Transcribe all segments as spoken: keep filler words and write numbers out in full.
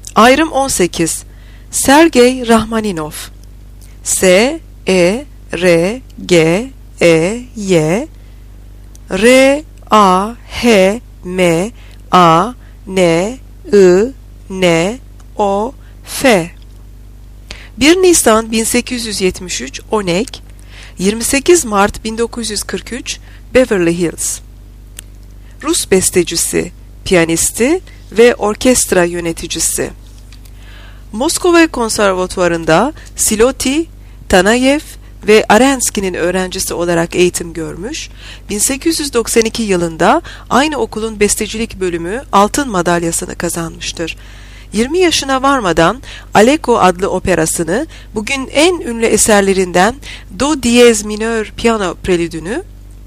Ayrım on sekiz. Sergey Rahmaninov. S E R G E Y R A H M A N I N O F. bir Nisan bin sekiz yüz yetmiş üç Onek, yirmi sekiz Mart bin dokuz yüz kırk üç Beverly Hills. Rus bestecisi, piyanisti ve orkestra yöneticisi. Moskova Konservatuvarı'nda Siloti, Tanayev ve Arensky'nin öğrencisi olarak eğitim görmüş, bin sekiz yüz doksan iki yılında aynı okulun bestecilik bölümü altın madalyasını kazanmıştır. yirmi yaşına varmadan Aleko adlı operasını, bugün en ünlü eserlerinden Do diyez minör piyano prelüdünü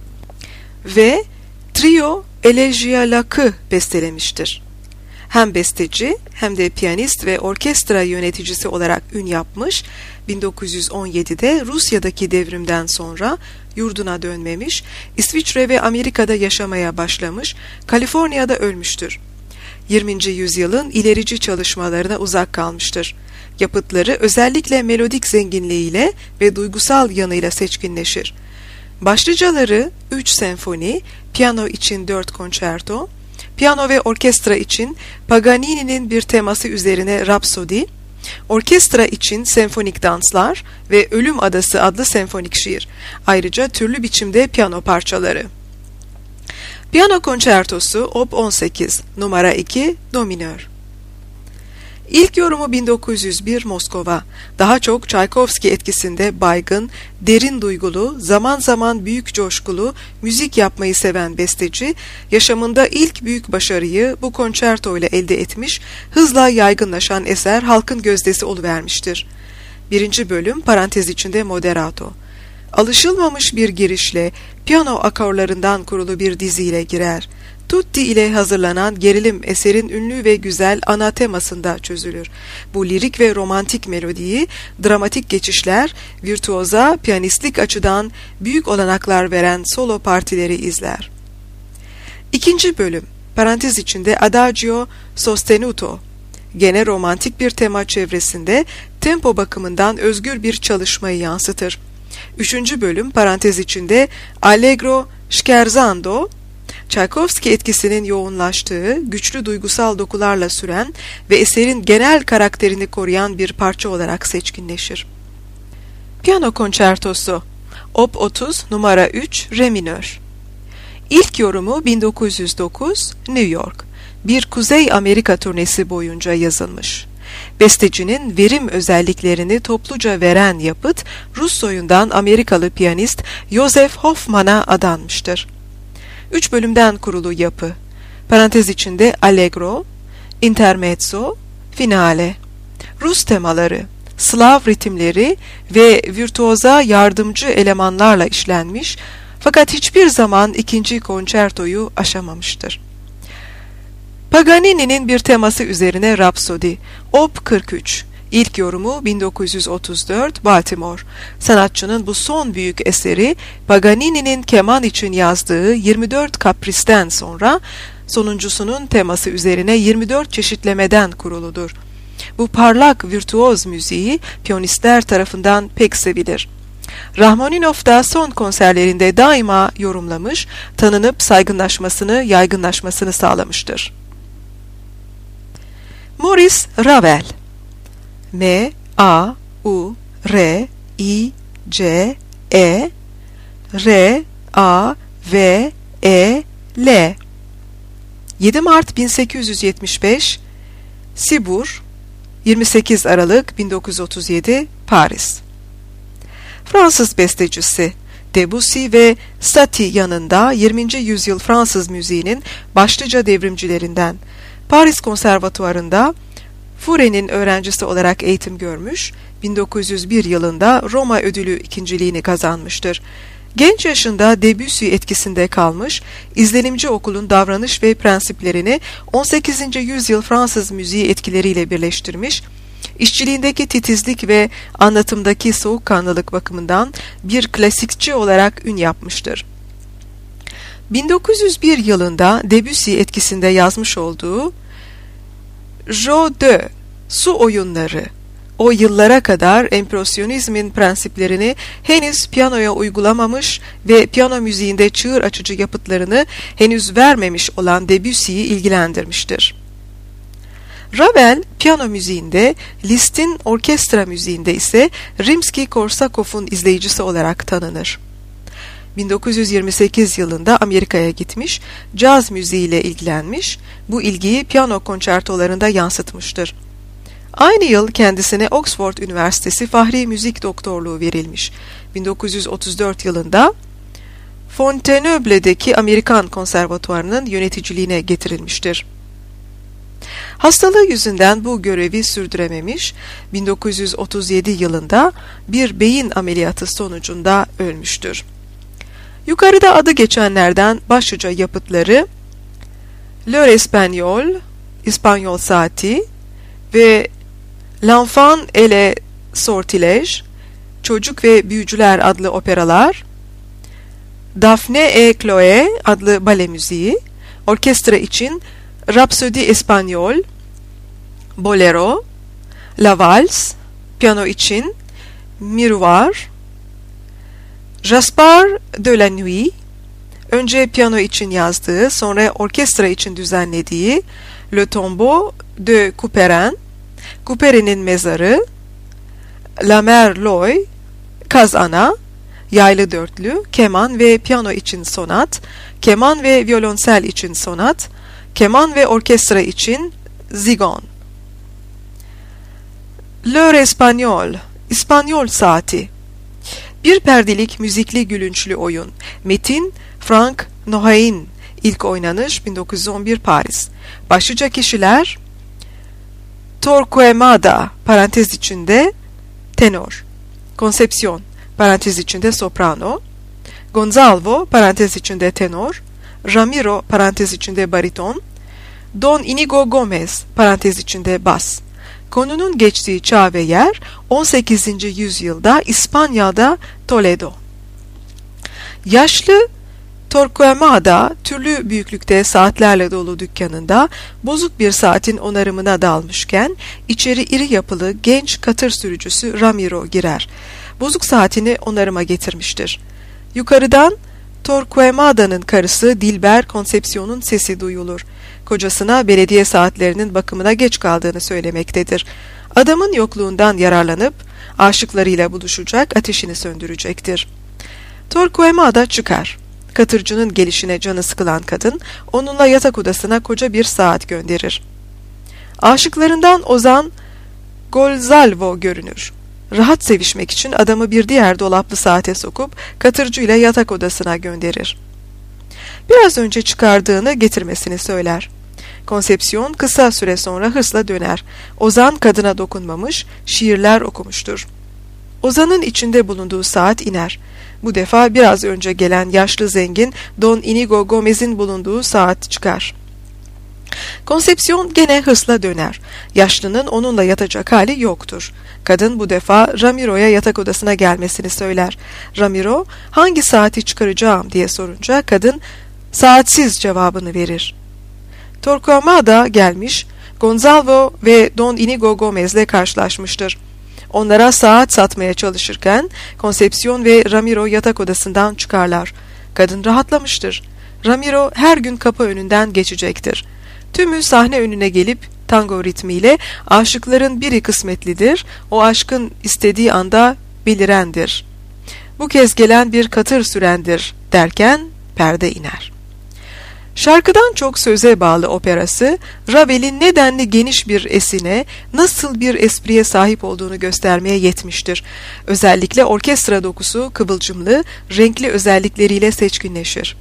ve Trio Elegialak'ı bestelemiştir. Hem besteci hem de piyanist ve orkestra yöneticisi olarak ün yapmış, bin dokuz yüz on yedide Rusya'daki devrimden sonra yurduna dönmemiş, İsviçre ve Amerika'da yaşamaya başlamış, Kaliforniya'da ölmüştür. yirminci yüzyılın ilerici çalışmalarına uzak kalmıştır. Yapıtları özellikle melodik zenginliğiyle ve duygusal yanıyla seçkinleşir. Başlıcaları üç senfoni, piyano için dört konçerto, piyano ve orkestra için Paganini'nin bir teması üzerine Rapsodi, orkestra için senfonik danslar ve Ölüm Adası adlı senfonik şiir. Ayrıca türlü biçimde piyano parçaları. Piyano konçertosu Op on sekiz, numara iki, do minör. İlk yorumu bin dokuz yüz bir Moskova. Daha çok Çaykovski etkisinde baygın, derin duygulu, zaman zaman büyük coşkulu müzik yapmayı seven besteci, yaşamında ilk büyük başarıyı bu konçerto ile elde etmiş, hızla yaygınlaşan eser halkın gözdesi oluvermiştir. Birinci bölüm parantez içinde moderato. Alışılmamış bir girişle, piyano akorlarından kurulu bir diziyle girer. Tutti ile hazırlanan gerilim eserin ünlü ve güzel ana temasında çözülür. Bu lirik ve romantik melodiyi, dramatik geçişler, virtüoza, piyanistlik açıdan büyük olanaklar veren solo partileri izler. İkinci bölüm, parantez içinde Adagio sostenuto, gene romantik bir tema çevresinde tempo bakımından özgür bir çalışmayı yansıtır. Üçüncü bölüm, parantez içinde Allegro scherzando, Çaykovski etkisinin yoğunlaştığı, güçlü duygusal dokularla süren ve eserin genel karakterini koruyan bir parça olarak seçkinleşir. Piyano konçertosu Op otuz, numara üç, re minör. İlk yorumu bin dokuz yüz dokuz, New York. Bir Kuzey Amerika turnesi boyunca yazılmış. Bestecinin verim özelliklerini topluca veren yapıt, Rus soyundan Amerikalı piyanist Joseph Hoffman'a adanmıştır. Üç bölümden kurulu yapı, parantez içinde Allegro, Intermezzo, Finale. Rus temaları, Slav ritimleri ve virtüoza yardımcı elemanlarla işlenmiş, fakat hiçbir zaman ikinci konçertoyu aşamamıştır. Paganini'nin bir teması üzerine Rapsodi, Op kırk üç. İlk yorumu bin dokuz yüz otuz dört, Baltimore. Sanatçının bu son büyük eseri, Paganini'nin keman için yazdığı yirmi dört kapristen sonra, sonuncusunun teması üzerine yirmi dört çeşitlemeden kuruludur. Bu parlak virtüoz müziği, piyanistler tarafından pek sevilir. Rahmaninov da son konserlerinde daima yorumlamış, tanınıp saygınlaşmasını, yaygınlaşmasını sağlamıştır. Maurice Ravel, M A U R I C E R A V E L, yedi Mart bin sekiz yüz yetmiş beş, Sibur, yirmi sekiz Aralık bin dokuz yüz otuz yedi, Paris. Fransız bestecisi, Debussy ve Satie yanında yirminci yüzyıl Fransız müziğinin başlıca devrimcilerinden. Paris Konservatuvarı'nda Fauré'nin öğrencisi olarak eğitim görmüş, bin dokuz yüz bir yılında Roma ödülü ikinciliğini kazanmıştır. Genç yaşında Debussy etkisinde kalmış, izlenimci okulun davranış ve prensiplerini on sekizinci yüzyıl Fransız müziği etkileriyle birleştirmiş, işçiliğindeki titizlik ve anlatımdaki soğukkanlılık bakımından bir klasikçi olarak ün yapmıştır. bin dokuz yüz bir yılında Debussy etkisinde yazmış olduğu Jeux de Su oyunları. O yıllara kadar empresyonizmin prensiplerini henüz piyanoya uygulamamış ve piyano müziğinde çığır açıcı yapıtlarını henüz vermemiş olan Debussy'yi ilgilendirmiştir. Ravel piyano müziğinde, Liszt'in orkestra müziğinde ise Rimski-Korsakov'un izleyicisi olarak tanınır. bin dokuz yüz yirmi sekiz yılında Amerika'ya gitmiş, caz müziğiyle ilgilenmiş, bu ilgiyi piyano konçertolarında yansıtmıştır. Aynı yıl kendisine Oxford Üniversitesi Fahri Müzik Doktorluğu verilmiş. bin dokuz yüz otuz dört yılında Fontainebleau'deki Amerikan Konservatuvarı'nın yöneticiliğine getirilmiştir. Hastalığı yüzünden bu görevi sürdürememiş, bin dokuz yüz otuz yedi yılında bir beyin ameliyatı sonucunda ölmüştür. Yukarıda adı geçenlerden başlıca yapıtları L'Heure Espagnole, İspanyol Saati ve L'Enfant et le Sortilège, Çocuk ve Büyücüler adlı operalar, Daphne et Chloé adlı bale müziği, orkestra için Rhapsodie Espagnole, Bolero, La Valse, piyano için Miroir, Gaspard de la Nuit, önce piyano için yazdığı, sonra orkestra için düzenlediği Le Tombeau de Couperin, Couperin'in mezarı, La Mère Loy, Kaz Ana, yaylı dörtlü, keman ve piyano için sonat, keman ve violonsel için sonat, keman ve orkestra için Zigon. L'Heure Espagnole, İspanyol Saati, bir perdelik müzikli gülünçlü oyun. Metin, Frank Nohain, ilk oynanış bin dokuz yüz on bir Paris. Başlıca kişiler Torquemada, parantez içinde tenor, Concepcion, parantez içinde soprano, Gonzalvo, parantez içinde tenor, Ramiro, parantez içinde bariton, Don Inigo Gomez, parantez içinde bas. Konunun geçtiği çağ ve yer on sekizinci yüzyılda İspanya'da Toledo. Yaşlı Torquemada türlü büyüklükte saatlerle dolu dükkanında bozuk bir saatin onarımına dalmışken içeri iri yapılı genç katır sürücüsü Ramiro girer. Bozuk saatini onarıma getirmiştir. Yukarıdan Torquemada'nın karısı Dilber Concepcion'un sesi duyulur. Kocasına belediye saatlerinin bakımına geç kaldığını söylemektedir. Adamın yokluğundan yararlanıp aşıklarıyla buluşacak, ateşini söndürecektir. Torquemada çıkar. Katırcının gelişine canı sıkılan kadın onunla yatak odasına koca bir saat gönderir. Aşıklarından Ozan Gonzalvo görünür. Rahat sevişmek için adamı bir diğer dolaplı saate sokup katırcıyla yatak odasına gönderir. Biraz önce çıkardığını getirmesini söyler. Concepcion kısa süre sonra hırsla döner. Ozan kadına dokunmamış, şiirler okumuştur. Ozan'ın içinde bulunduğu saat iner. Bu defa biraz önce gelen yaşlı zengin Don Inigo Gomez'in bulunduğu saat çıkar. Concepcion gene hırsla döner. Yaşlının onunla yatacak hali yoktur. Kadın bu defa Ramiro'ya yatak odasına gelmesini söyler. Ramiro, hangi saati çıkaracağım diye sorunca kadın, saatsiz cevabını verir. Torquemada gelmiş, Gonzalvo ve Don Inigo Gomez'le karşılaşmıştır. Onlara saat satmaya çalışırken Concepcion ve Ramiro yatak odasından çıkarlar. Kadın rahatlamıştır. Ramiro her gün kapı önünden geçecektir. Tümü sahne önüne gelip tango ritmiyle aşıkların biri kısmetlidir, o aşkın istediği anda belirendir. Bu kez gelen bir katır sürendir derken perde iner. Şarkıdan çok söze bağlı operası, Ravel'in nedenli geniş bir esine, nasıl bir espriye sahip olduğunu göstermeye yetmiştir. Özellikle orkestra dokusu kıvılcımlı, renkli özellikleriyle seçkinleşir.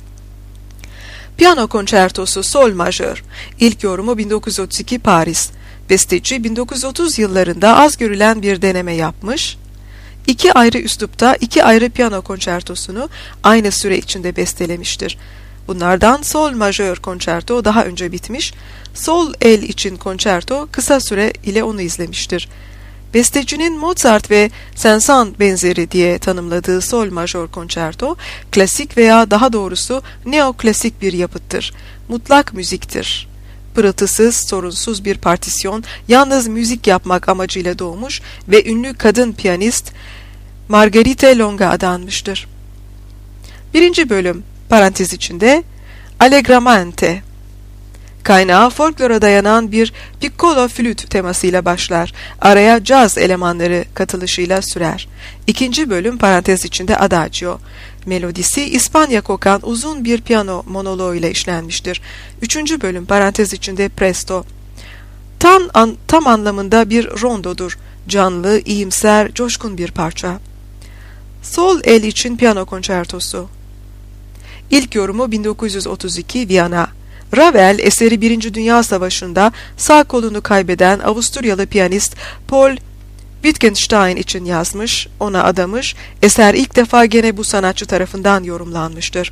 Piyano konçertosu Sol majör, ilk yorumu bin dokuz yüz otuz iki Paris. Besteci bin dokuz yüz otuz yıllarında az görülen bir deneme yapmış. İki ayrı üslupta iki ayrı piyano konçertosunu aynı süre içinde bestelemiştir. Bunlardan Sol majör konçerto daha önce bitmiş, Sol el için konçerto kısa süre ile onu izlemiştir. Bestecinin Mozart ve Saint-Saëns benzeri diye tanımladığı Sol majör konçerto, klasik veya daha doğrusu neoklasik bir yapıttır. Mutlak müziktir. pırıltısız, sorunsuz bir partisyon, yalnız müzik yapmak amacıyla doğmuş ve ünlü kadın piyanist Margherite Longa adanmıştır. Birinci bölüm, parantez içinde, Allegramante. Kaynağı folklora dayanan bir piccolo flüt temasıyla başlar. Araya caz elemanları katılışıyla sürer. İkinci bölüm parantez içinde Adagio. Melodisi İspanya kokan uzun bir piyano monoloğu ile işlenmiştir. Üçüncü bölüm parantez içinde Presto. Tam, an, tam anlamında bir rondodur. Canlı, iyimser, coşkun bir parça. Sol el için piyano konçertosu. İlk yorumu bin dokuz yüz otuz iki Viyana. Ravel eseri Birinci Dünya Savaşı'nda sağ kolunu kaybeden Avusturyalı piyanist Paul Wittgenstein için yazmış, ona adamış, eser ilk defa gene bu sanatçı tarafından yorumlanmıştır.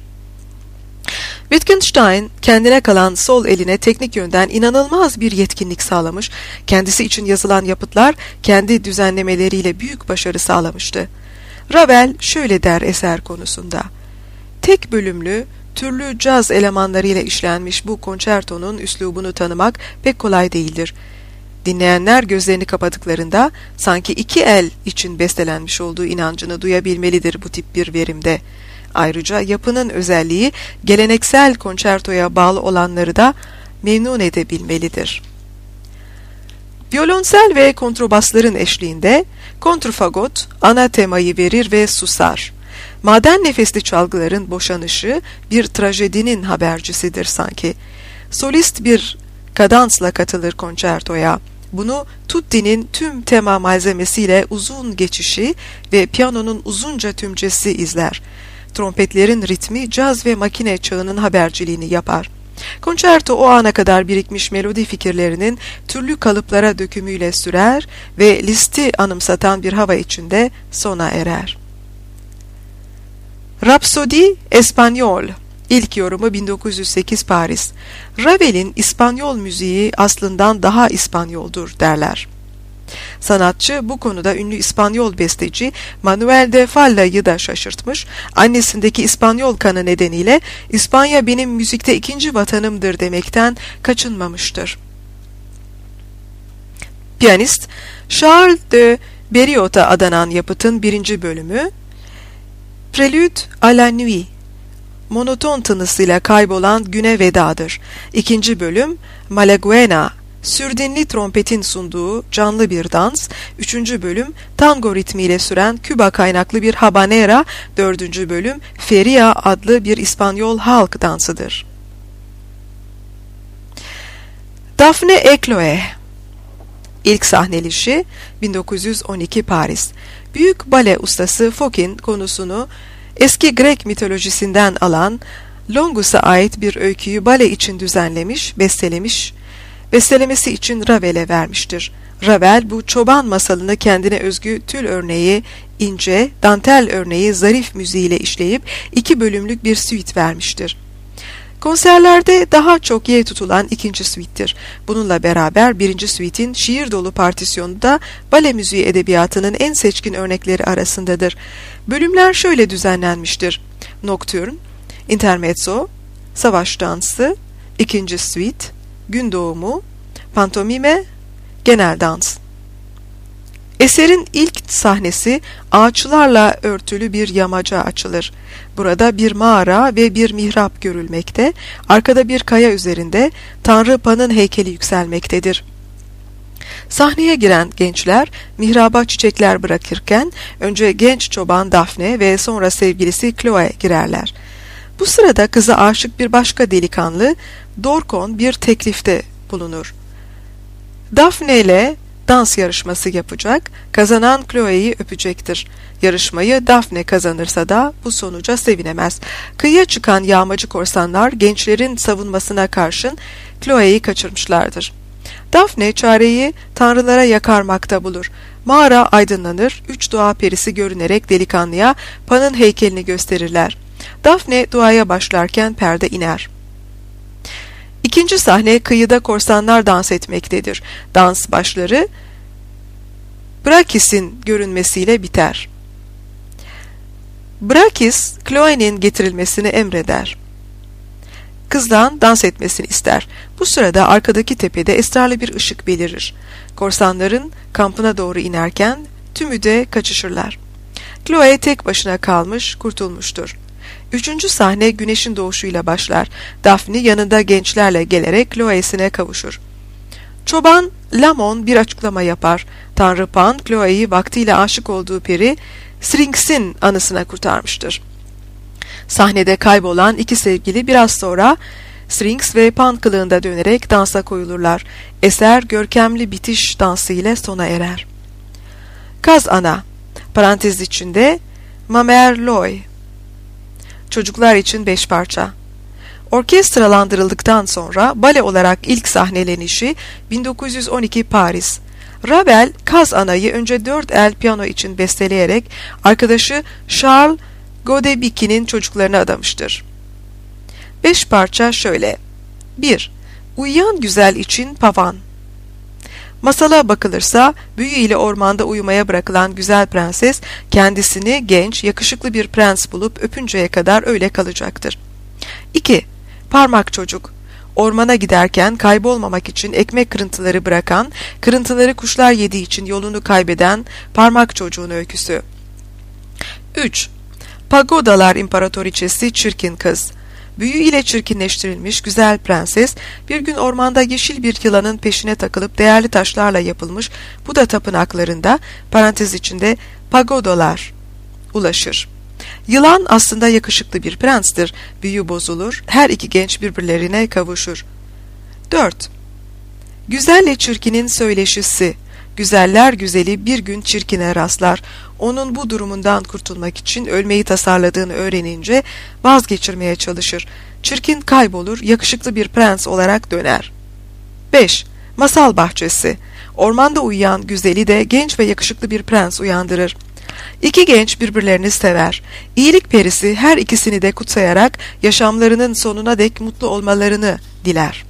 Wittgenstein kendine kalan sol eline teknik yönden inanılmaz bir yetkinlik sağlamış, kendisi için yazılan yapıtlar kendi düzenlemeleriyle büyük başarı sağlamıştı. Ravel şöyle der eser konusunda: tek bölümlü, türlü caz elemanlarıyla işlenmiş bu konçertonun üslubunu tanımak pek kolay değildir. Dinleyenler gözlerini kapadıklarında sanki iki el için bestelenmiş olduğu inancını duyabilmelidir bu tip bir verimde. Ayrıca yapının özelliği geleneksel konçertoya bağlı olanları da memnun edebilmelidir. Violonsel ve kontrabasların eşliğinde kontrfagot ana temayı verir ve susar. Maden nefesli çalgıların boşanışı bir trajedinin habercisidir sanki. Solist bir kadansla katılır konçertoya. Bunu Tutti'nin tüm tema malzemesiyle uzun geçişi ve piyanonun uzunca tümcesi izler. Trompetlerin ritmi caz ve makine çağının haberciliğini yapar. Konçerto o ana kadar birikmiş melodi fikirlerinin türlü kalıplara dökümüyle sürer ve Liszt'i anımsatan bir hava içinde sona erer. Rhapsodie Espagnol. İlk yorumu bin dokuz yüz sekiz Paris. Ravel'in İspanyol müziği aslından daha İspanyoldur derler. Sanatçı bu konuda ünlü İspanyol besteci Manuel de Falla'yı da şaşırtmış, annesindeki İspanyol kanı nedeniyle İspanya benim müzikte ikinci vatanımdır demekten kaçınmamıştır. Piyanist Charles de Berriot'a adanan yapıtın birinci bölümü Prelude à la Nuit, monoton tınısıyla kaybolan güne vedadır. İkinci bölüm Malaguena, sürdinli trompetin sunduğu canlı bir dans. Üçüncü bölüm tango ritmiyle süren Küba kaynaklı bir habanera. Dördüncü bölüm Feria adlı bir İspanyol halk dansıdır. Daphne et Chloé. İlk sahnelişi bin dokuz yüz on iki Paris. Büyük bale ustası Fokin konusunu eski Grek mitolojisinden alan Longus'a ait bir öyküyü bale için düzenlemiş, bestelemiş, bestelemesi için Ravel'e vermiştir. Ravel bu çoban masalını kendine özgü tül örneği, ince, dantel örneği zarif müziğiyle işleyip iki bölümlük bir suite vermiştir. Konserlerde daha çok yer tutulan ikinci suite'tir. Bununla beraber birinci suite'in şiir dolu partisyonu da bale müziği edebiyatının en seçkin örnekleri arasındadır. Bölümler şöyle düzenlenmiştir: Nocturne, Intermezzo, Savaş Dansı, ikinci suite, Gün Doğumu, Pantomime, Genel Dans. Eserin ilk sahnesi ağaçlarla örtülü bir yamaca açılır. Burada bir mağara ve bir mihrap görülmekte, arkada bir kaya üzerinde Tanrı Pan'ın heykeli yükselmektedir. Sahneye giren gençler mihraba çiçekler bırakırken önce genç çoban Daphne ve sonra sevgilisi Chloe girerler. Bu sırada kıza aşık bir başka delikanlı Dorkon bir teklifte bulunur. Daphne ile dans yarışması yapacak, kazanan Chloe'yi öpecektir. Yarışmayı Daphne kazanırsa da bu sonuca sevinemez. Kıyıya çıkan yağmacı korsanlar gençlerin savunmasına karşın Chloe'yi kaçırmışlardır. Daphne çareyi tanrılara yakarmakta bulur. Mağara aydınlanır, üç dua perisi görünerek delikanlıya Pan'ın heykelini gösterirler. Daphne duaya başlarken perde iner. İkinci sahne kıyıda korsanlar dans etmektedir. Dans başları Brakis'in görünmesiyle biter. Brakis, Chloe'nin getirilmesini emreder. kızdan dans etmesini ister. Bu sırada arkadaki tepede esrarlı bir ışık belirir. Korsanların kampına doğru inerken tümü de kaçışırlar. Chloe tek başına kalmış, kurtulmuştur. Üçüncü sahne güneşin doğuşuyla başlar. Daphne yanında gençlerle gelerek Chloe'sine kavuşur. Çoban Lamon bir açıklama yapar. Tanrı Pan, Chloe'yi vaktiyle aşık olduğu peri Syrinx'in anısına kurtarmıştır. Sahnede kaybolan iki sevgili biraz sonra Syrinx ve Pan kılığında dönerek dansa koyulurlar. Eser görkemli bitiş dansı ile sona erer. Kaz Ana, parantez içinde Mamerloy, çocuklar için beş parça. Orkestralandırıldıktan sonra bale olarak ilk sahnelenişi bin dokuz yüz on iki Paris. Ravel, Kaz Ana'yı önce dört el piyano için besteleyerek arkadaşı Charles Godebiki'nin çocuklarına adamıştır. Beş parça şöyle. bir. Uyuyan güzel için pavan. Masala bakılırsa büyü ile ormanda uyumaya bırakılan güzel prenses kendisini genç, yakışıklı bir prens bulup öpünceye kadar öyle kalacaktır. iki. Parmak çocuk. Ormana giderken kaybolmamak için ekmek kırıntıları bırakan, kırıntıları kuşlar yediği için yolunu kaybeden parmak çocuğun öyküsü. üç. Pagodalar İmparatoriçesi çirkin kız. Büyü ile çirkinleştirilmiş güzel prenses bir gün ormanda yeşil bir yılanın peşine takılıp değerli taşlarla yapılmış Buda tapınaklarında parantez içinde pagodalar ulaşır. Yılan aslında yakışıklı bir prenstir. Büyü bozulur, her iki genç birbirlerine kavuşur. dört. Güzelle çirkinin söyleşisi. Güzeller güzeli bir gün çirkine rastlar. Onun bu durumundan kurtulmak için ölmeyi tasarladığını öğrenince vazgeçirmeye çalışır. Çirkin kaybolur, yakışıklı bir prens olarak döner. beş. Masal bahçesi. Ormanda uyuyan güzeli de genç ve yakışıklı bir prens uyandırır. İki genç birbirlerini sever. İyilik perisi her ikisini de kutsayarak yaşamlarının sonuna dek mutlu olmalarını diler.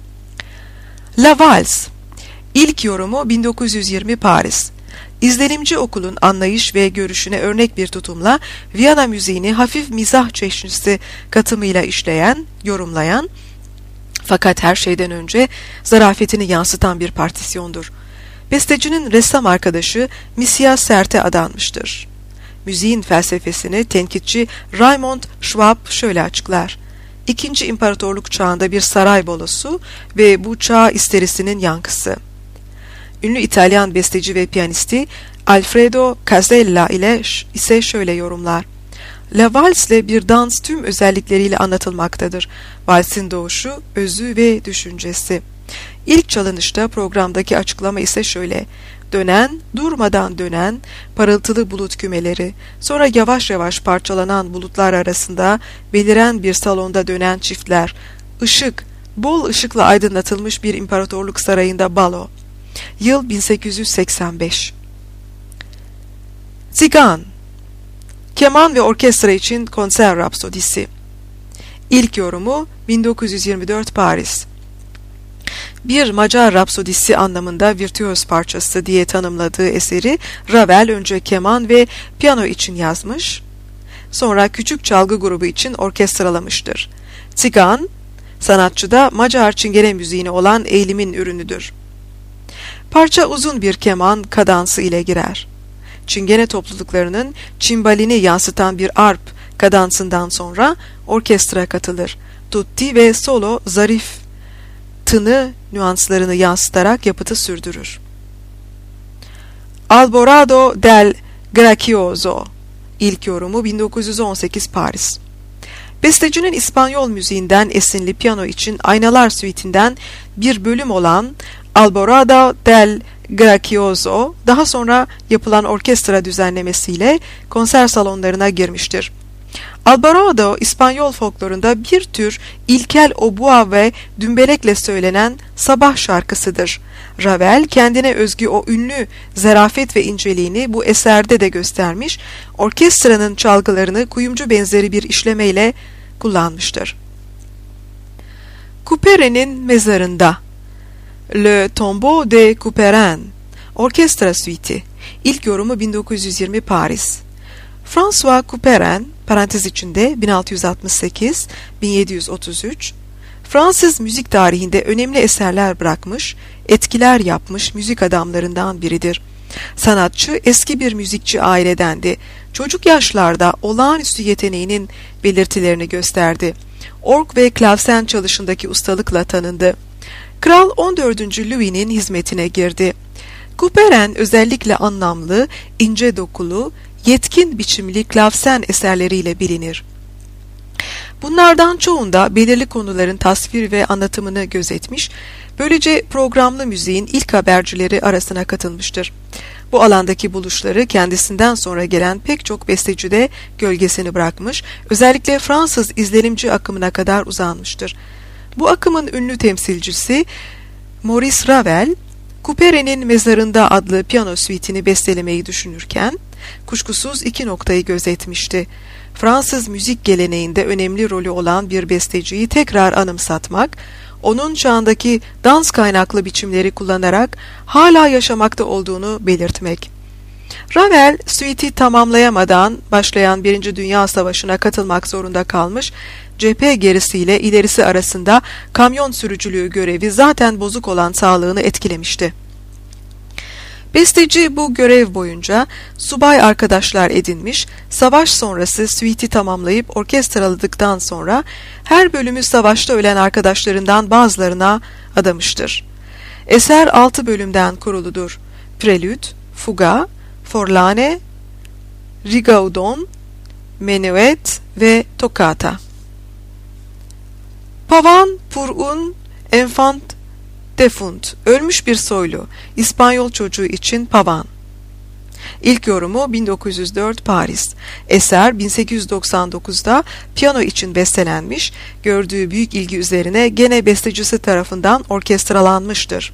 La Valse. İlk yorumu bin dokuz yüz yirmi Paris. İzlenimci okulun anlayış ve görüşüne örnek bir tutumla Viyana müziğini hafif mizah çeşnisi katımıyla işleyen, yorumlayan, fakat her şeyden önce zarafetini yansıtan bir partisyondur. Bestecinin ressam arkadaşı Misya Sert'e adanmıştır. Müziğin felsefesini tenkitçi Raymond Schwab şöyle açıklar. İkinci İmparatorluk çağında bir saray bolosu ve bu çağ isterisinin yankısı. Ünlü İtalyan besteci ve piyanisti Alfredo Casella ile ise şöyle yorumlar. La Valse bir dans tüm özellikleriyle anlatılmaktadır. Valsin doğuşu, özü ve düşüncesi. İlk çalınışta programdaki açıklama ise şöyle. Dönen, durmadan dönen, parıltılı bulut kümeleri, sonra yavaş yavaş parçalanan bulutlar arasında beliren bir salonda dönen çiftler, ışık, bol ışıkla aydınlatılmış bir imparatorluk sarayında balo. Yıl bin sekiz yüz seksen beş. Tsigan, keman ve orkestra için konser rapsodisi. İlk yorumu bin dokuz yüz yirmi dört Paris. Bir Macar rapsodisi anlamında virtüöz parçası diye tanımladığı eseri Ravel önce keman ve piyano için yazmış, sonra küçük çalgı grubu için orkestralamıştır. Tsigan, sanatçıda Macar çingene müziğine olan eğilimin ürünüdür. Parça uzun bir keman kadansı ile girer. Çingene topluluklarının çimbalini yansıtan bir arp kadansından sonra orkestra katılır. Tutti ve solo zarif tını nüanslarını yansıtarak yapıtı sürdürür. Alborado del Gracioso. İlk yorumu bin dokuz yüz on sekiz Paris. Bestecinin İspanyol müziğinden esinli piyano için Aynalar Suite'inden bir bölüm olan Alborada del Gracioso daha sonra yapılan orkestra düzenlemesiyle konser salonlarına girmiştir. Alborado, İspanyol folklorunda bir tür ilkel obua ve dümbelekle söylenen sabah şarkısıdır. Ravel kendine özgü o ünlü zarafet ve inceliğini bu eserde de göstermiş, orkestranın çalgılarını kuyumcu benzeri bir işlemeyle kullanmıştır. Couperin'in mezarında Le Tombeau de Couperin, orkestra suite'i. İlk yorumu bin dokuz yüz yirmi Paris. François Couperin, parantez içinde bin altı yüz altmış sekiz - bin yedi yüz otuz üç, Fransız müzik tarihinde önemli eserler bırakmış, etkiler yapmış müzik adamlarından biridir. Sanatçı eski bir müzikçi ailedendi. Çocuk yaşlarda olağanüstü yeteneğinin belirtilerini gösterdi. Org ve klavsen çalışındaki ustalıkla tanındı. Kral on dördüncü Louis'nin hizmetine girdi. Couperin özellikle anlamlı, ince dokulu, yetkin biçimli klavsen eserleriyle bilinir. Bunlardan çoğunda belirli konuların tasvir ve anlatımını gözetmiş, böylece programlı müziğin ilk habercileri arasına katılmıştır. Bu alandaki buluşları kendisinden sonra gelen pek çok bestecide gölgesini bırakmış, özellikle Fransız izlenimci akımına kadar uzanmıştır. Bu akımın ünlü temsilcisi Maurice Ravel, Couperin'in Mezarında adlı piyano suite'ini bestelemeyi düşünürken, kuşkusuz iki noktayı gözetmişti. Fransız müzik geleneğinde önemli rolü olan bir besteciyi tekrar anımsatmak, onun çağındaki dans kaynaklı biçimleri kullanarak hala yaşamakta olduğunu belirtmek. Ravel, suite'i tamamlayamadan başlayan Birinci Dünya Savaşı'na katılmak zorunda kalmış, cephe gerisiyle ilerisi arasında kamyon sürücülüğü görevi zaten bozuk olan sağlığını etkilemişti. Besteci bu görev boyunca subay arkadaşlar edinmiş, savaş sonrası suite'i tamamlayıp orkestraladıktan sonra her bölümü savaşta ölen arkadaşlarından bazılarına adamıştır. Eser altı bölümden kuruludur. Prelüt, Fuga, Forlane, Rigaudon, Menuet ve Toccata. Pavan pour un enfant defunt, ölmüş bir soylu, İspanyol çocuğu için pavan. İlk yorumu bin dokuz yüz dört Paris. Eser bin sekiz yüz doksan dokuzda piyano için bestelenmiş, gördüğü büyük ilgi üzerine gene bestecisi tarafından orkestralanmıştır.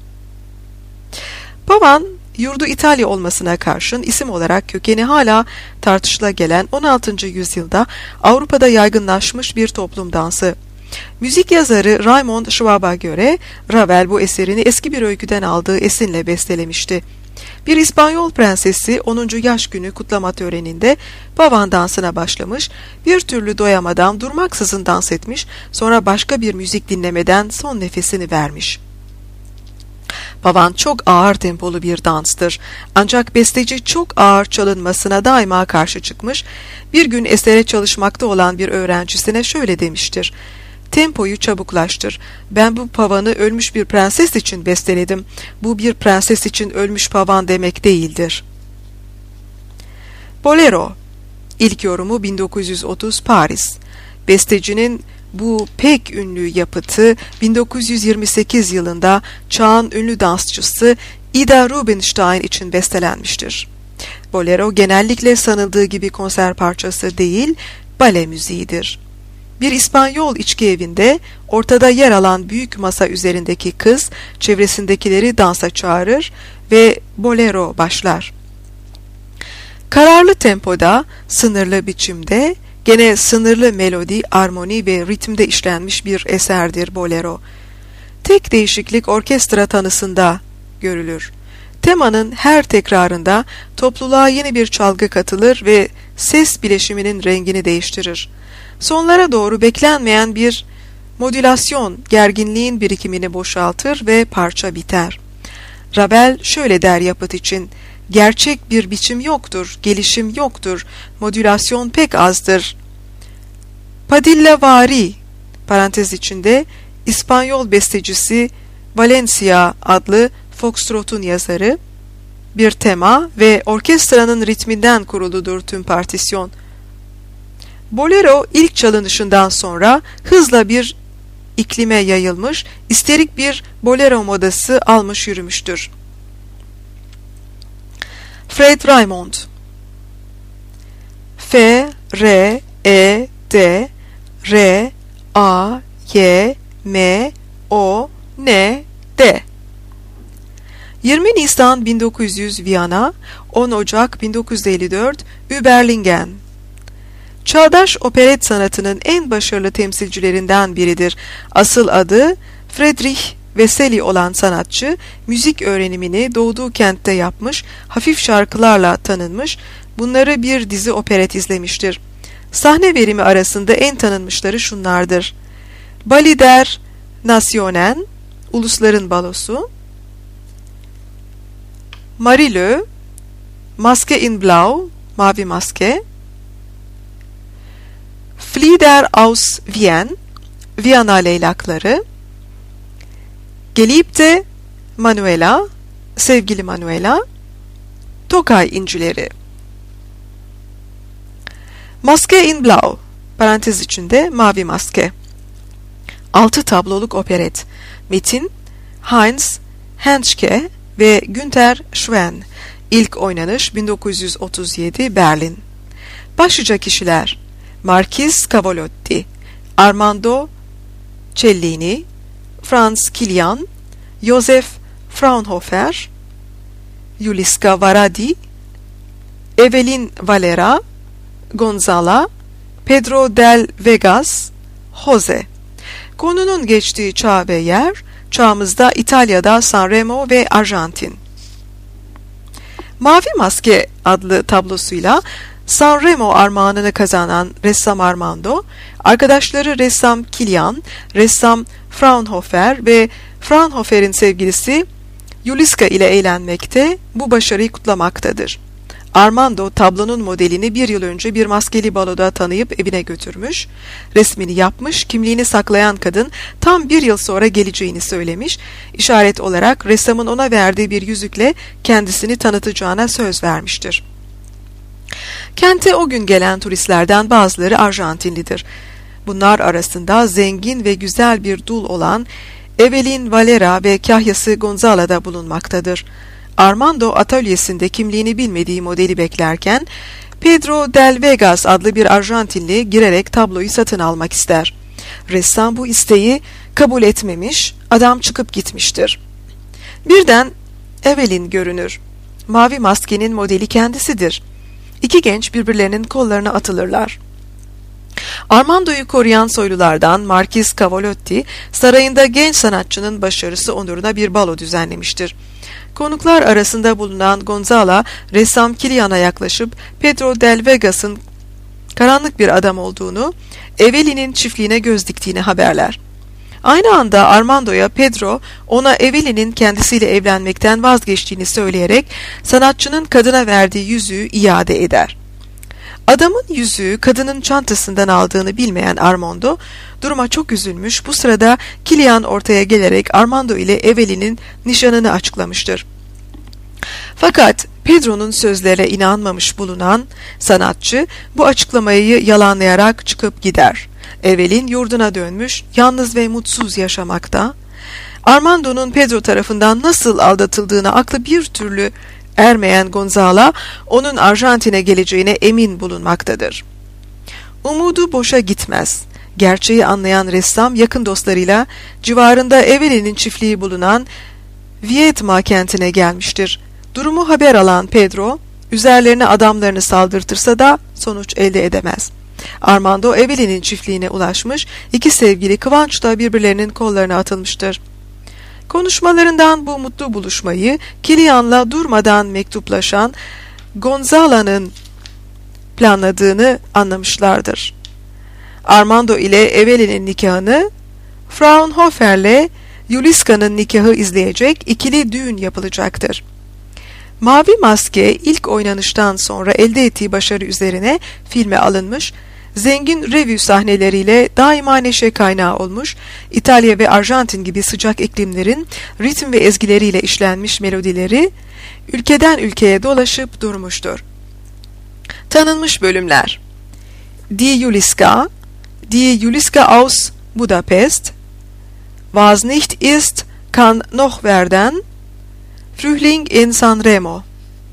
Pavan, yurdu İtalya olmasına karşın isim olarak kökeni hala tartışıla gelen on altıncı yüzyılda Avrupa'da yaygınlaşmış bir toplum dansı. Müzik yazarı Raymond Schwab'a göre Ravel bu eserini eski bir öyküden aldığı esinle bestelemişti. Bir İspanyol prensesi onuncu yaş günü kutlama töreninde pavan dansına başlamış, bir türlü doyamadan durmaksızın dans etmiş, sonra başka bir müzik dinlemeden son nefesini vermiş. Pavan çok ağır tempolu bir danstır. Ancak besteci çok ağır çalınmasına daima karşı çıkmış, bir gün esere çalışmakta olan bir öğrencisine şöyle demiştir: "Tempoyu çabuklaştır. Ben bu pavanı ölmüş bir prenses için besteledim. Bu bir prenses için ölmüş pavan demek değildir." Bolero. İlk yorumu bin dokuz yüz otuz Paris. Bestecinin bu pek ünlü yapıtı bin dokuz yüz yirmi sekiz yılında çağın ünlü dansçısı Ida Rubinstein için bestelenmiştir. Bolero genellikle sanıldığı gibi konser parçası değil, bale müziğidir. Bir İspanyol içki evinde ortada yer alan büyük masa üzerindeki kız çevresindekileri dansa çağırır ve bolero başlar. Kararlı tempoda, sınırlı biçimde, gene sınırlı melodi, armoni ve ritimde işlenmiş bir eserdir bolero. Tek değişiklik orkestra tanısında görülür. Temanın her tekrarında topluluğa yeni bir çalgı katılır ve ses bileşiminin rengini değiştirir. Sonlara doğru beklenmeyen bir modülasyon gerginliğin birikimini boşaltır ve parça biter. Ravel şöyle der yapıt için: "Gerçek bir biçim yoktur, gelişim yoktur, modülasyon pek azdır." Padillavari, parantez içinde İspanyol bestecisi Valencia adlı foxtrot'un yazarı, bir tema ve orkestranın ritminden kuruludur tüm partisyon. Bolero ilk çalınışından sonra hızla bir iklime yayılmış, isterik bir bolero modası almış yürümüştür. Fred Raymond. F, R, E, D, R, A, Y, M, O, N, D. yirmi Nisan bin dokuz yüz Viyana, on Ocak bin dokuz yüz elli dört Überlingen. Çağdaş operet sanatının en başarılı temsilcilerinden biridir. Asıl adı Friedrich Wessely olan sanatçı, müzik öğrenimini doğduğu kentte yapmış, hafif şarkılarla tanınmış, bunları bir dizi operet izlemiştir. Sahne verimi arasında en tanınmışları şunlardır: Ballet der Nationen, Ulusların Balosu. Marilö, Maske in Blau, Mavi Maske. Flieder aus Wien, Viyana Leylakları. Geliebte Manuela, Sevgili Manuela. Tokay İncileri. Maske in Blau, parantez içinde Mavi Maske. Altı tabloluk operet. Metin Heinz Henschke ve Günter Schwen. İlk oynanış bin dokuz yüz otuz yedi Berlin. Başlıca kişiler: Marquis Cavolotti, Armando Cellini, Franz Kilian, Josef Fraunhofer, Juliska Varadi, Evelyn Valera, Gonzala, Pedro del Vegas, Jose. Konunun geçtiği çağ ve yer, çağımızda İtalya'da Sanremo ve Arjantin. Mavi Maske adlı tablosuyla Sanremo armağanını kazanan ressam Armando, arkadaşları ressam Kilian, ressam Fraunhofer ve Fraunhofer'in sevgilisi Juliska ile eğlenmekte, bu başarıyı kutlamaktadır. Armando tablonun modelini bir yıl önce bir maskeli baloda tanıyıp evine götürmüş, resmini yapmış, kimliğini saklayan kadın tam bir yıl sonra geleceğini söylemiş, işaret olarak ressamın ona verdiği bir yüzükle kendisini tanıtacağına söz vermiştir. Kente o gün gelen turistlerden bazıları Arjantinlidir. Bunlar arasında zengin ve güzel bir dul olan Evelyn Valera ve kahyası Gonzala da bulunmaktadır. Armando atölyesinde kimliğini bilmediği modeli beklerken Pedro del Vegas adlı bir Arjantinli girerek tabloyu satın almak ister. Ressam bu isteği kabul etmemiş, adam çıkıp gitmiştir. Birden Evelyn görünür. Mavi Maskenin modeli kendisidir. İki genç birbirlerinin kollarına atılırlar. Armando'yu koruyan soylulardan Marquis Cavolotti, sarayında genç sanatçının başarısı onuruna bir balo düzenlemiştir. Konuklar arasında bulunan Gonzala, ressam Kilian'a yaklaşıp Pedro del Vegas'ın karanlık bir adam olduğunu, Evelyn'in çiftliğine göz diktiğini haberler. Aynı anda Armando'ya Pedro, ona Evelyn'in kendisiyle evlenmekten vazgeçtiğini söyleyerek sanatçının kadına verdiği yüzüğü iade eder. Adamın yüzüğü kadının çantasından aldığını bilmeyen Armando, duruma çok üzülmüş, bu sırada Kilian ortaya gelerek Armando ile Evelyn'in nişanını açıklamıştır. Fakat Pedro'nun sözlerine inanmamış bulunan sanatçı bu açıklamayı yalanlayarak çıkıp gider. Evelyn yurduna dönmüş, yalnız ve mutsuz yaşamakta. Armando'nun Pedro tarafından nasıl aldatıldığına aklı bir türlü ermeyen Gonzala, onun Arjantin'e geleceğine emin bulunmaktadır. Umudu boşa gitmez. Gerçeği anlayan ressam yakın dostlarıyla civarında Evelyn'in çiftliği bulunan Viedma kentine gelmiştir. Durumu haber alan Pedro, üzerlerine adamlarını saldırtırsa da sonuç elde edemez. Armando Evelyn'in çiftliğine ulaşmış, iki sevgili kıvançla birbirlerinin kollarına atılmıştır. Konuşmalarından bu mutlu buluşmayı Kilian'la durmadan mektuplaşan Gonzala'nın planladığını anlamışlardır. Armando ile Evelyn'in nikahını, Fraunhofer'le Juliska'nın nikahı izleyecek ikili düğün yapılacaktır. Mavi Maske ilk oynanıştan sonra elde ettiği başarı üzerine filme alınmış, zengin revü sahneleriyle daima neşe kaynağı olmuş, İtalya ve Arjantin gibi sıcak iklimlerin ritim ve ezgileriyle işlenmiş melodileri ülkeden ülkeye dolaşıp durmuştur. Tanınmış bölümler: Die Juliska, Die Juliska aus Budapest, Was nicht ist, kann noch werden, Frühling in Sanremo.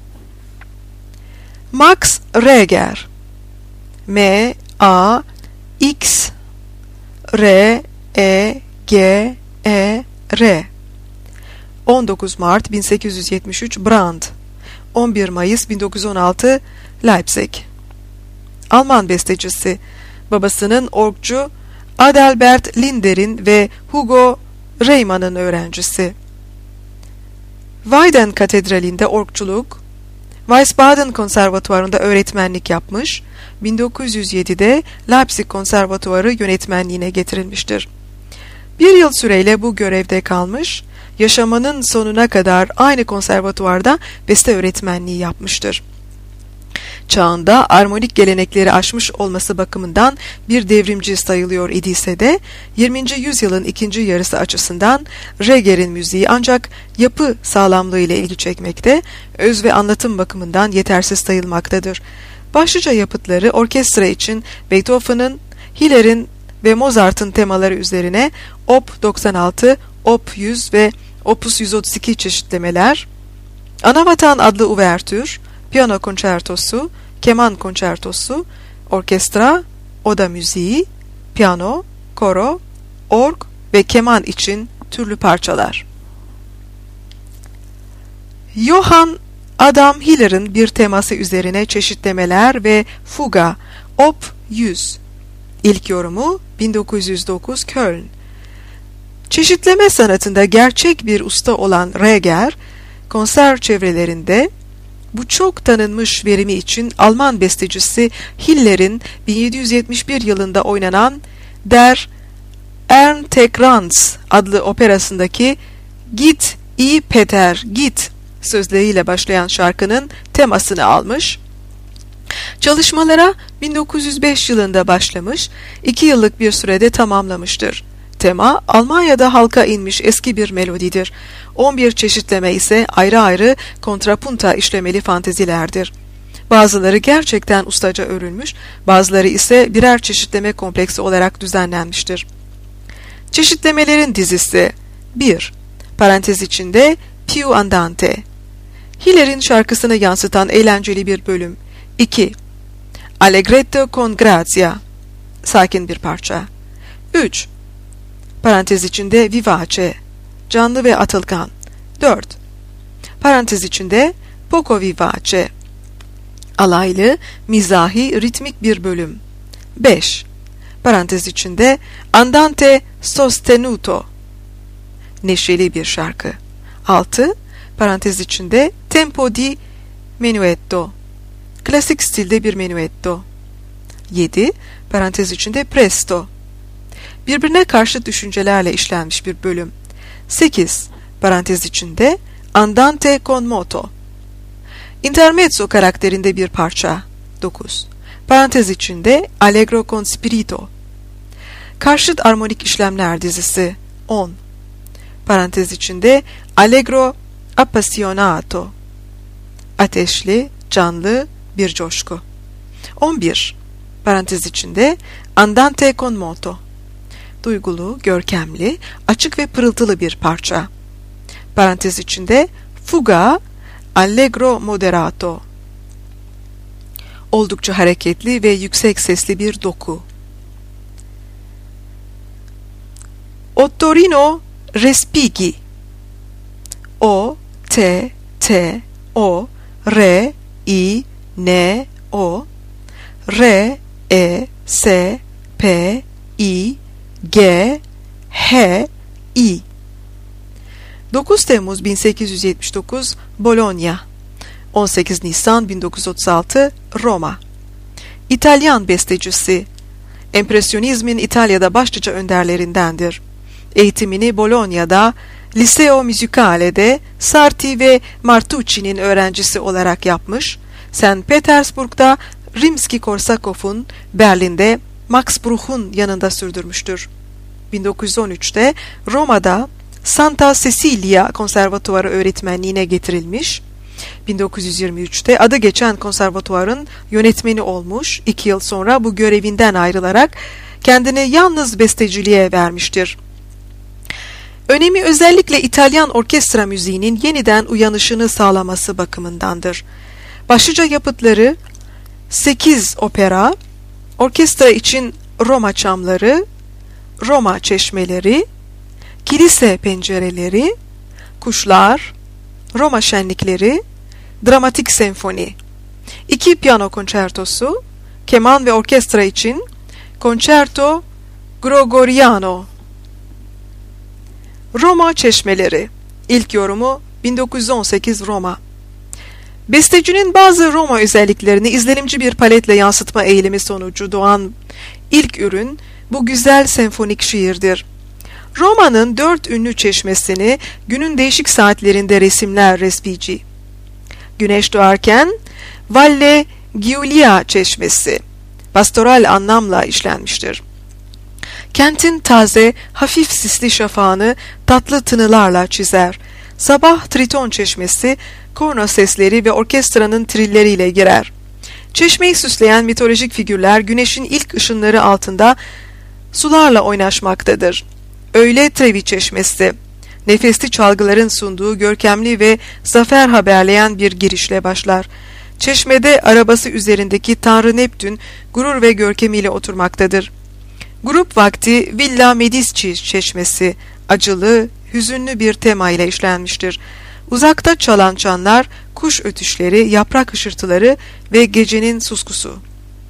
Max Reger, M A X R E G E R, on dokuz Mart bin sekiz yüz yetmiş üç Brand, on bir Mayıs bin dokuz yüz on altı Leipzig. Alman bestecisi, babasının orgcu Adalbert Linder'in ve Hugo Reymann'ın öğrencisi. Weiden Katedrali'nde orgçuluk, Wiesbaden Konservatuvarı'nda öğretmenlik yapmış, bin dokuz yüz yedide Leipzig Konservatuvarı yönetmenliğine getirilmiştir. Bir yıl süreyle bu görevde kalmış, yaşamının sonuna kadar aynı konservatuvarda beste öğretmenliği yapmıştır. Çağında armonik gelenekleri aşmış olması bakımından bir devrimci sayılıyor idiyse de yirminci yüzyılın ikinci yarısı açısından Reger'in müziği ancak yapı sağlamlığı ile ilgi çekmekte, öz ve anlatım bakımından yetersiz sayılmaktadır. Başlıca yapıtları orkestra için Beethoven'ın, Hiller'in ve Mozart'ın temaları üzerine Op doksan altı, Op yüz ve Opus yüz otuz iki çeşitlemeler, Anavatan adlı uvertür, piyano konçertosu, keman konçertosu, orkestra, oda müziği, piyano, koro, org ve keman için türlü parçalar. Johann Adam Hiller'in bir teması üzerine çeşitlemeler ve fuga, Op yüz. İlk yorumu bin dokuz yüz dokuz Köln. Çeşitleme sanatında gerçek bir usta olan Reger, konser çevrelerinde bu çok tanınmış verimi için Alman bestecisi Hiller'in bin yedi yüz yetmiş bir yılında oynanan Der Erntekrans adlı operasındaki Git i Peter Git sözleriyle başlayan şarkının temasını almış. Çalışmalara bin dokuz yüz beş yılında başlamış, iki yıllık bir sürede tamamlamıştır. Tema, Almanya'da halka inmiş eski bir melodidir. on bir çeşitleme ise ayrı ayrı kontrapunta işlemeli fantezilerdir. Bazıları gerçekten ustaca örülmüş, bazıları ise birer çeşitleme kompleksi olarak düzenlenmiştir. Çeşitlemelerin dizisi bir. Parantez içinde Più Andante. Hiller'in şarkısını yansıtan eğlenceli bir bölüm. iki. Allegretto con grazia. Sakin bir parça. üç. Parantez içinde vivace. Canlı ve atılgan. dört. Parantez içinde poco vivace. Alaylı, mizahi, ritmik bir bölüm. beş. Parantez içinde andante sostenuto. Neşeli bir şarkı. altı. Parantez içinde tempo di menuetto. Klasik stilde bir menuetto. yedi. Parantez içinde presto. Birbirine karşı düşüncelerle işlenmiş bir bölüm. sekiz. Parantez içinde andante con moto. Intermezzo karakterinde bir parça. dokuz. Parantez içinde allegro con spirito. Karşıt armonik işlemler dizisi. on. Parantez içinde allegro appassionato. Ateşli, canlı bir coşku. on bir. Parantez içinde andante con moto. Duygulu, görkemli, açık ve pırıltılı bir parça. Parantez içinde fuga allegro moderato. Oldukça hareketli ve yüksek sesli bir doku. Ottorino respighi. O, T, T, O, R, I, N, O, R, E, S, P, I, G, H, I. dokuz Temmuz bin sekiz yüz yetmiş dokuz Bologna. on sekiz Nisan bin dokuz yüz otuz altı Roma. İtalyan bestecisi. Empresyonizmin İtalya'da başlıca önderlerindendir. Eğitimini Bologna'da, Liceo Musicale'de Sarti ve Martucci'nin öğrencisi olarak yapmış, Saint Petersburg'da Rimski-Korsakov'un, Berlin'de Max Bruch'un yanında sürdürmüştür. bin dokuz yüz on üçte Roma'da Santa Cecilia Konservatuvarı öğretmenliğine getirilmiş, bin dokuz yüz yirmi üçte adı geçen konservatuvarın yönetmeni olmuş, iki yıl sonra bu görevinden ayrılarak kendini yalnız besteciliğe vermiştir. Önemi özellikle İtalyan orkestra müziğinin yeniden uyanışını sağlaması bakımındandır. Başlıca yapıtları sekiz opera, orkestra için Roma çamları, Roma çeşmeleri, kilise pencereleri, kuşlar, Roma şenlikleri, dramatik senfoni, iki piyano konçertosu, keman ve orkestra için Concerto Gregoriano. Roma çeşmeleri. İlk yorumu bin dokuz yüz on sekiz Roma. Bestecinin bazı Roma özelliklerini izlenimci bir paletle yansıtma eğilimi sonucu doğan ilk ürün bu güzel senfonik şiirdir. Roma'nın dört ünlü çeşmesini günün değişik saatlerinde resimler Respighi. Güneş doğarken Valle Giulia çeşmesi pastoral anlamla işlenmiştir. Kentin taze, hafif sisli şafağını tatlı tınılarla çizer. Sabah Triton çeşmesi, korna sesleri ve orkestranın trilleriyle girer. Çeşmeyi süsleyen mitolojik figürler güneşin ilk ışınları altında sularla oynaşmaktadır. Öğle Trevi çeşmesi, nefesli çalgıların sunduğu görkemli ve zafer haberleyen bir girişle başlar. Çeşmede arabası üzerindeki Tanrı Neptün gurur ve görkemiyle oturmaktadır. Grup vakti Villa Medici çeşmesi, acılı, hüzünlü bir tema ile işlenmiştir. Uzakta çalan çanlar, kuş ötüşleri, yaprak hışırtıları ve gecenin suskusu.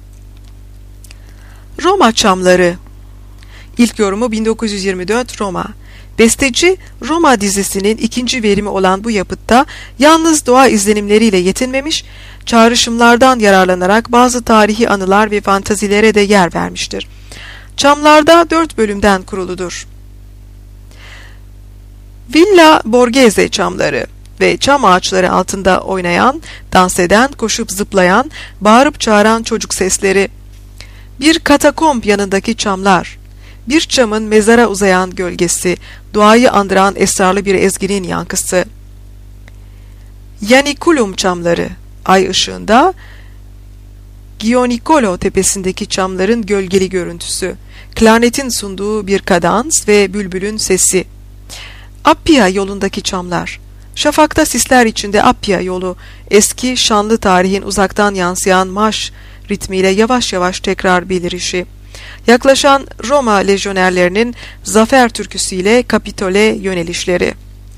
Roma çamları. İlk yorumu bin dokuz yüz yirmi dört Roma. Besteci, Roma dizisinin ikinci verimi olan bu yapıtta yalnız doğa izlenimleriyle yetinmemiş, çağrışımlardan yararlanarak bazı tarihi anılar ve fantazilere de yer vermiştir. Çamlarda dört bölümden kuruludur. Villa Borghese çamları ve çam ağaçları altında oynayan, dans eden, koşup zıplayan, bağırıp çağıran çocuk sesleri. Bir katakomb yanındaki çamlar. Bir çamın mezara uzayan gölgesi, doğayı andıran esrarlı bir ezginin yankısı. Ianiculum çamları, ay ışığında, Gionicolo tepesindeki çamların gölgeli görüntüsü, klarnetin sunduğu bir kadans ve bülbülün sesi. Appia yolundaki çamlar, şafakta sisler içinde Appia yolu, eski şanlı tarihin uzaktan yansıyan marş ritmiyle yavaş yavaş tekrar belirişi. Yaklaşan Roma lejyonerlerinin zafer türküsüyle Kapitole yönelişleri.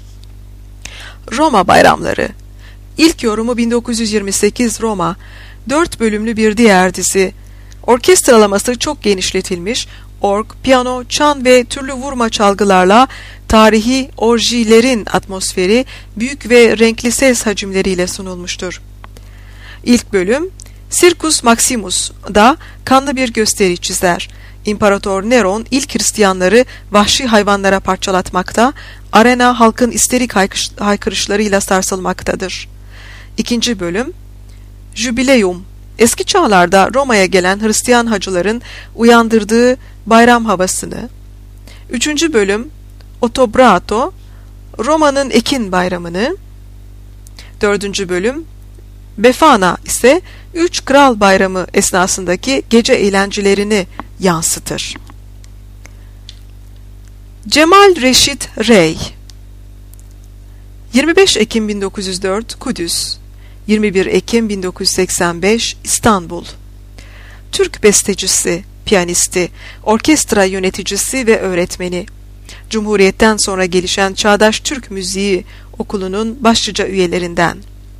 Roma bayramları. İlk yorumu bin dokuz yüz yirmi sekiz Roma. Dört bölümlü bir diğer dizi. Orkestralaması çok genişletilmiş, org, piyano, çan ve türlü vurma çalgılarla tarihi orjilerin atmosferi büyük ve renkli ses hacimleriyle sunulmuştur. İlk bölüm, Circus Maximus'da kanlı bir gösteri çizer. İmparator Neron ilk Hristiyanları vahşi hayvanlara parçalatmakta, arena halkın isterik haykırışlarıyla sarsılmaktadır. İkinci bölüm, Jubileum, eski çağlarda Roma'ya gelen Hristiyan hacıların uyandırdığı bayram havasını. Üçüncü bölüm, Ottobrato, Roma'nın ekin bayramını. Dördüncü bölüm, Befana ise Üç Kral Bayramı esnasındaki gece eğlencelerini yansıtır. Cemal Reşit Rey, yirmi beş Ekim bin dokuz yüz dört Kudüs, yirmi bir Ekim bin dokuz yüz seksen beş İstanbul. Türk bestecisi, piyanisti, orkestra yöneticisi ve öğretmeni. Cumhuriyetten sonra gelişen Çağdaş Türk Müziği Okulu'nun başlıca üyelerinden.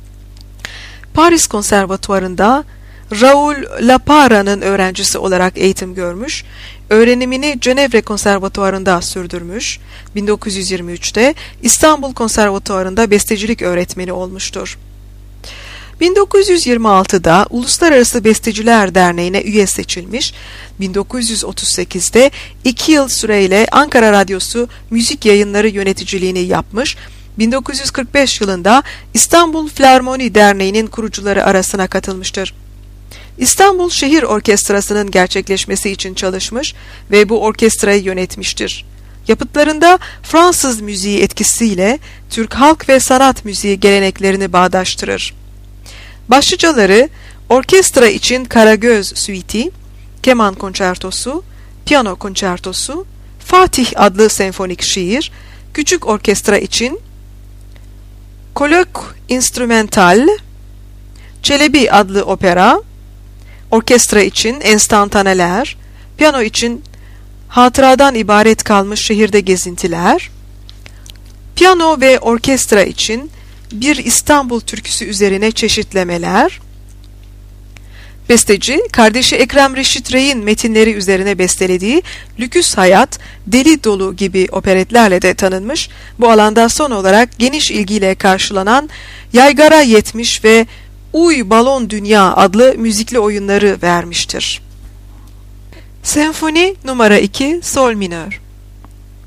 Paris Konservatuvarı'nda Raoul Lapara'nın öğrencisi olarak eğitim görmüş, öğrenimini Cenevre Konservatuvarı'nda sürdürmüş, bin dokuz yüz yirmi üçte İstanbul Konservatuvarı'nda bestecilik öğretmeni olmuştur. bin dokuz yüz yirmi altıda Uluslararası Besteciler Derneği'ne üye seçilmiş, bin dokuz yüz otuz sekizde iki yıl süreyle Ankara Radyosu müzik yayınları yöneticiliğini yapmış, bin dokuz yüz kırk beş yılında İstanbul Filarmoni Derneği'nin kurucuları arasına katılmıştır. İstanbul Şehir Orkestrası'nın gerçekleşmesi için çalışmış ve bu orkestrayı yönetmiştir. Yapıtlarında Fransız müziği etkisiyle Türk halk ve sanat müziği geleneklerini bağdaştırır. Başlıcaları orkestra için Karagöz Suiti, keman konçertosu, piyano konçertosu, Fatih adlı senfonik şiir, küçük orkestra için Kolok Instrumental, Çelebi adlı opera, orkestra için enstantaneler, piyano için hatıradan ibaret kalmış şehirde gezintiler, piyano ve orkestra için bir İstanbul türküsü üzerine çeşitlemeler. Besteci, kardeşi Ekrem Reşit Rey'in metinleri üzerine bestelediği Lüküs Hayat, Deli Dolu gibi operetlerle de tanınmış, bu alanda son olarak geniş ilgiyle karşılanan Yaygara yetmiş ve Uy Balon Dünya adlı müzikli oyunları vermiştir. Senfoni numara iki Sol minör.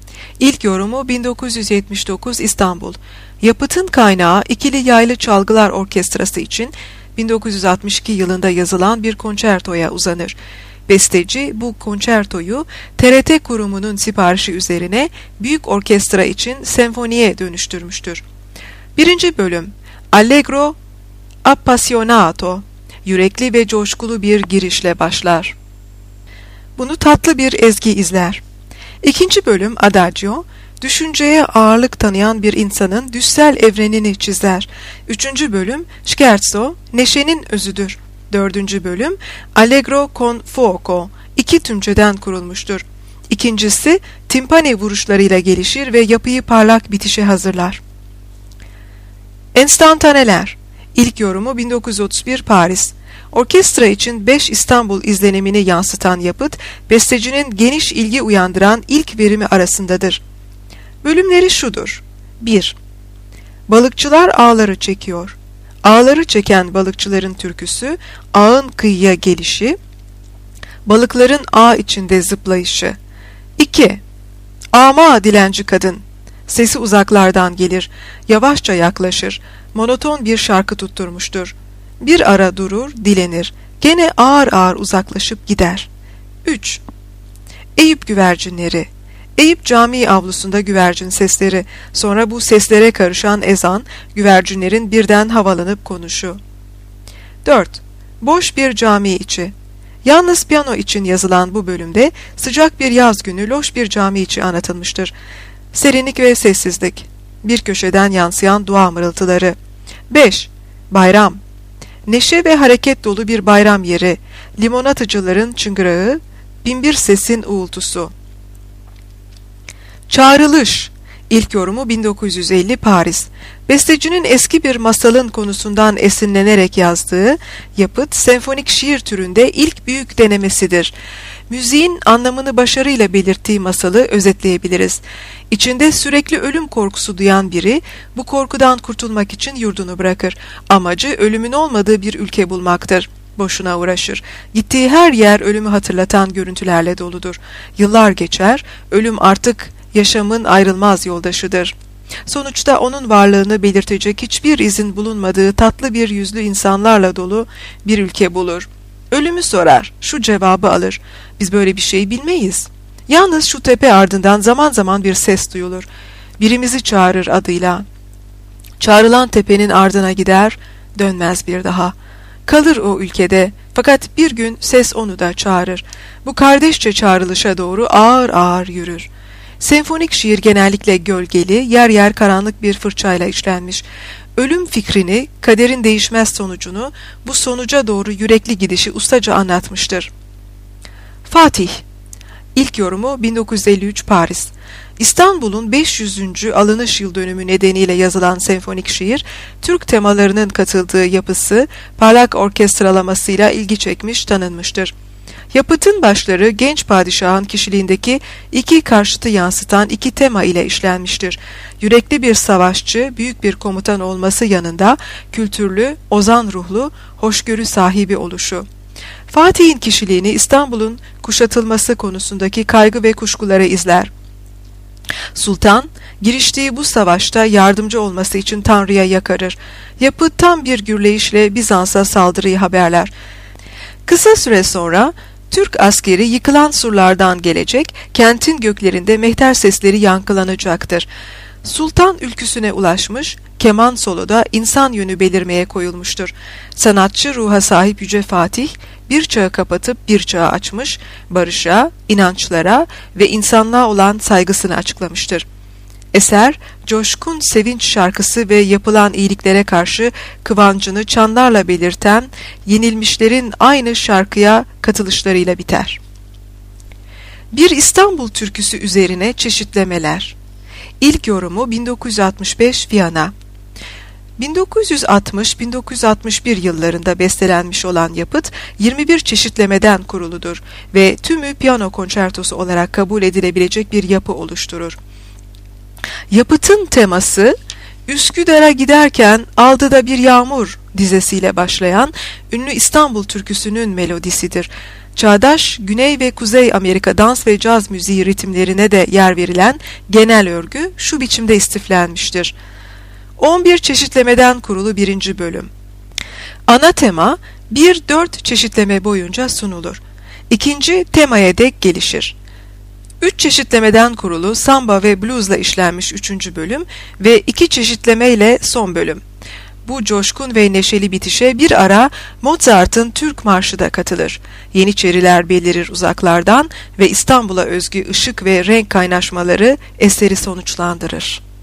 İlk yorumu bin dokuz yüz yetmiş dokuz İstanbul. Yapıtın kaynağı ikili yaylı çalgılar orkestrası için bin dokuz yüz altmış iki yılında yazılan bir konçertoya uzanır. Besteci bu konçertoyu T R T kurumunun siparişi üzerine büyük orkestra için senfoniye dönüştürmüştür. Birinci bölüm Allegro appassionato, yürekli ve coşkulu bir girişle başlar. Bunu tatlı bir ezgi izler. İkinci bölüm Adagio, düşünceye ağırlık tanıyan bir insanın düşsel evrenini çizer. Üçüncü bölüm Scherzo, neşenin özüdür. Dördüncü bölüm Allegro con fuoco, iki tümceden kurulmuştur. İkincisi timpani vuruşlarıyla gelişir ve yapıyı parlak bitişe hazırlar. Enstantaneler. İlk yorumu bin dokuz yüz otuz bir Paris. Orkestra için beş İstanbul izlenimini yansıtan yapıt, bestecinin geniş ilgi uyandıran ilk verimi arasındadır. Bölümleri şudur. bir. Balıkçılar ağları çekiyor. Ağları çeken balıkçıların türküsü, ağın kıyıya gelişi, balıkların ağ içinde zıplayışı. iki. Ama dilenci kadın. Sesi uzaklardan gelir, yavaşça yaklaşır, monoton bir şarkı tutturmuştur. Bir ara durur, dilenir, gene ağır ağır uzaklaşıp gider. üç. Eyüp güvercinleri. Eyüp Camii avlusunda güvercin sesleri, sonra bu seslere karışan ezan, güvercinlerin birden havalanıp konuşu. dört. Boş bir cami içi. Yalnız piyano için yazılan bu bölümde sıcak bir yaz günü loş bir cami içi anlatılmıştır. Serinlik ve sessizlik. Bir köşeden yansıyan dua mırıltıları. beş. Bayram. Neşe ve hareket dolu bir bayram yeri. Limonatıcıların çıngırağı, binbir sesin uğultusu. Çağrılış. İlk yorumu bin dokuz yüz elli Paris. Bestecinin eski bir masalın konusundan esinlenerek yazdığı yapıt, senfonik şiir türünde ilk büyük denemesidir. Müziğin anlamını başarıyla belirttiği masalı özetleyebiliriz. İçinde sürekli ölüm korkusu duyan biri, bu korkudan kurtulmak için yurdunu bırakır. Amacı ölümün olmadığı bir ülke bulmaktır. Boşuna uğraşır. Gittiği her yer ölümü hatırlatan görüntülerle doludur. Yıllar geçer, ölüm artık yaşamın ayrılmaz yoldaşıdır. Sonuçta onun varlığını belirtecek hiçbir izin bulunmadığı tatlı bir yüzlü insanlarla dolu bir ülke bulur. Ölümü sorar, şu cevabı alır: biz böyle bir şey bilmeyiz. Yalnız şu tepe ardından zaman zaman bir ses duyulur. Birimizi çağırır adıyla. Çağrılan tepenin ardına gider, dönmez bir daha. Kalır o ülkede, fakat bir gün ses onu da çağırır. Bu kardeşçe çağrılışa doğru ağır ağır yürür. Senfonik şiir genellikle gölgeli, yer yer karanlık bir fırçayla işlenmiş. Ölüm fikrini, kaderin değişmez sonucunu, bu sonuca doğru yürekli gidişi ustaca anlatmıştır. Fatih. İlk yorumu bin dokuz yüz elli üç Paris. İstanbul'un beş yüzüncü alınış yıl dönümü nedeniyle yazılan senfonik şiir, Türk temalarının katıldığı yapısı, parlak orkestralamasıyla ilgi çekmiş, tanınmıştır. Yapıtın başları genç padişahın kişiliğindeki iki karşıtı yansıtan iki tema ile işlenmiştir. Yürekli bir savaşçı, büyük bir komutan olması yanında kültürlü, ozan ruhlu, hoşgörü sahibi oluşu. Fatih'in kişiliğini İstanbul'un kuşatılması konusundaki kaygı ve kuşkuları izler. Sultan, giriştiği bu savaşta yardımcı olması için Tanrı'ya yakarır. Yapıt tam bir gürleyişle Bizans'a saldırıyı haberler. Kısa süre sonra Türk askeri yıkılan surlardan gelecek, kentin göklerinde mehter sesleri yankılanacaktır. Sultan ülküsüne ulaşmış, keman soloda insan yönü belirmeye koyulmuştur. Sanatçı ruha sahip Yüce Fatih, bir çağı kapatıp bir çağı açmış, barışa, inançlara ve insanlığa olan saygısını açıklamıştır. Eser, coşkun sevinç şarkısı ve yapılan iyiliklere karşı kıvancını çanlarla belirten yenilmişlerin aynı şarkıya katılışlarıyla biter. Bir İstanbul türküsü üzerine çeşitlemeler. İlk yorumu bin dokuz yüz altmış beş Viyana. bin dokuz yüz altmış - bin dokuz yüz altmış bir yıllarında bestelenmiş olan yapıt yirmi bir çeşitlemeden kuruludur ve tümü piyano konçertosu olarak kabul edilebilecek bir yapı oluşturur. Yapıtın teması, Üsküdar'a giderken aldı da bir yağmur dizesiyle başlayan ünlü İstanbul türküsünün melodisidir. çağdaş Güney ve Kuzey Amerika dans ve caz müziği ritimlerine de yer verilen genel örgü şu biçimde istiflenmiştir. on bir çeşitlemeden kurulu birinci bölüm. Ana tema bir dört çeşitleme boyunca sunulur. İkinci temaya dek gelişir. Üç çeşitlemeden kurulu samba ve bluesla işlenmiş üçüncü bölüm ve iki çeşitleme ile son bölüm. Bu coşkun ve neşeli bitişe bir ara Mozart'ın Türk Marşı da katılır. Yeniçeriler belirir uzaklardan ve İstanbul'a özgü ışık ve renk kaynaşmaları eseri sonuçlandırır.